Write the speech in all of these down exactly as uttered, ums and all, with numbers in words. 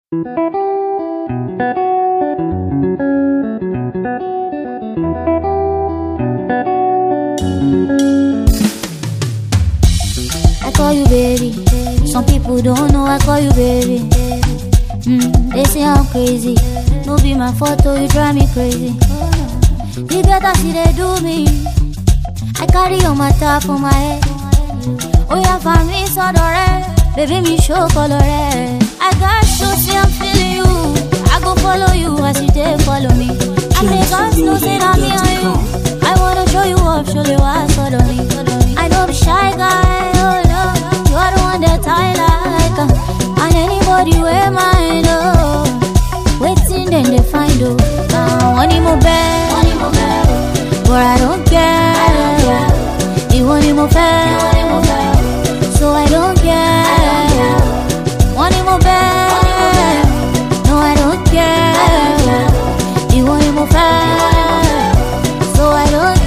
I call you baby. Some people don't know I call you baby. Mm, they say I'm crazy. No be my photo, you drive me crazy. You better see they do me. I carry on my top on my head. Oh yeah, for me so red. Baby me show color red. I got show, see I'm feeling you. I go follow you as you take follow me. I make us know say that me on you. I wanna show you up, show you what's follow me. I know be shy guy, oh no. You are the one that I like, uh, and anybody wear mine, oh. Waiting then they find, oh. Now one more bad, one more bad, but I don't care. I don't care. You want more bad, so I don't care. One more bad, no I don't care. You want more bad, so I don't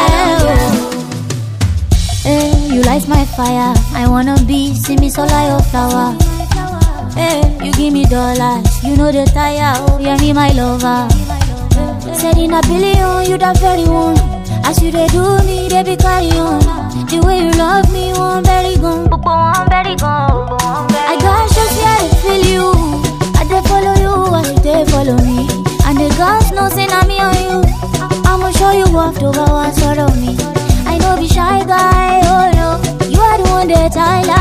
care. Hey, you light my fire. I wanna be, see me so like your flower. Hey, you give me dollars, you know the tire, oh yeah, me my lover. Said in a billion, you the very one. As you they do me, they be carry on. The way you love me, one very gone. I got just here to feel you. I they follow you, as you they follow me. And the girls know say na me on you. I'ma show you off to go and sort of me. I know be shy guy, oh no. You are the one that I like.